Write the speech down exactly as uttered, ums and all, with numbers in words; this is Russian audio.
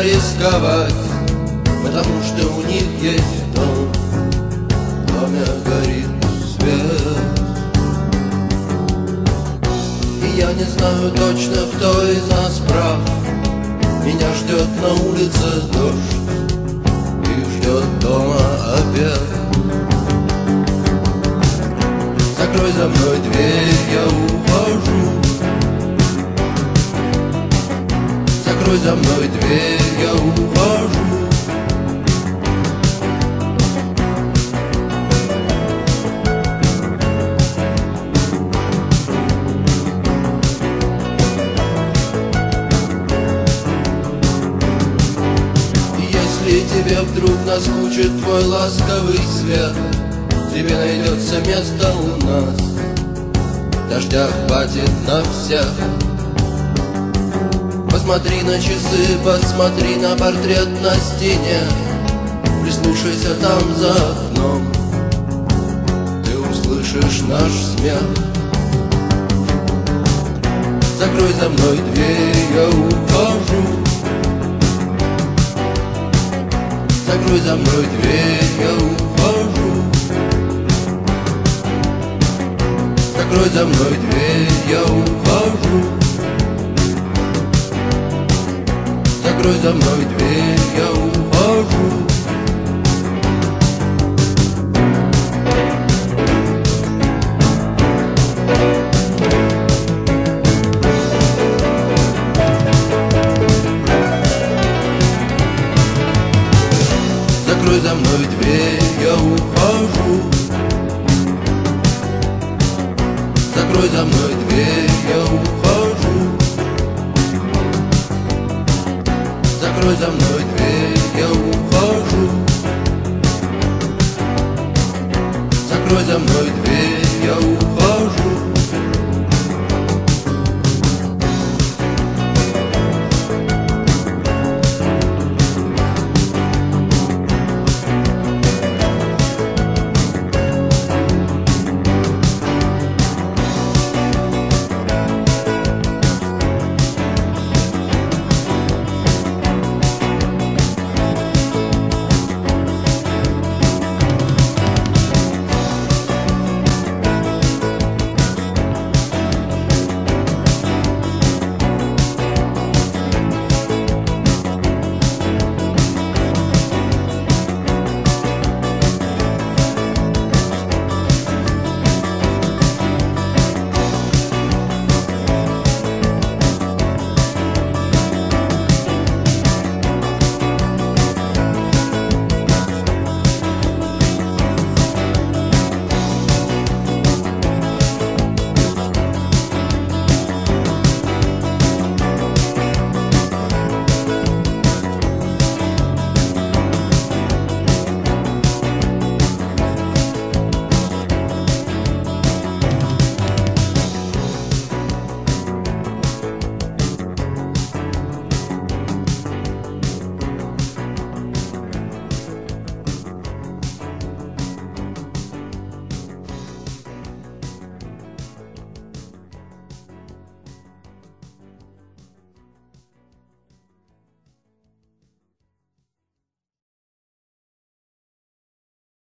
рисковать, потому что у них есть дом. В доме горит свет. И я не знаю точно, кто из нас прав. Меня ждет на улице дождь и ждет дома обед. Закрой за мной дверь, я ухожу. Закрой за мной дверь, я ухожу. Если тебе вдруг наскучит твой ласковый свет, тебе найдется место у нас, дождя хватит на всех. Посмотри на часы, посмотри на портрет на стене, прислушайся там за окном, ты услышишь наш смех. Закрой за мной дверь, я ухожу. Закрой за мной дверь, я ухожу. Закрой за мной дверь, я ухожу. Закрой за мной дверь, я ухожу. Закрой за мной дверь, я ухожу. Закрой за мной дверь, я ухожу. Закрой за мной дверь, я ухожу. Закрой за мной дверь, я ухожу.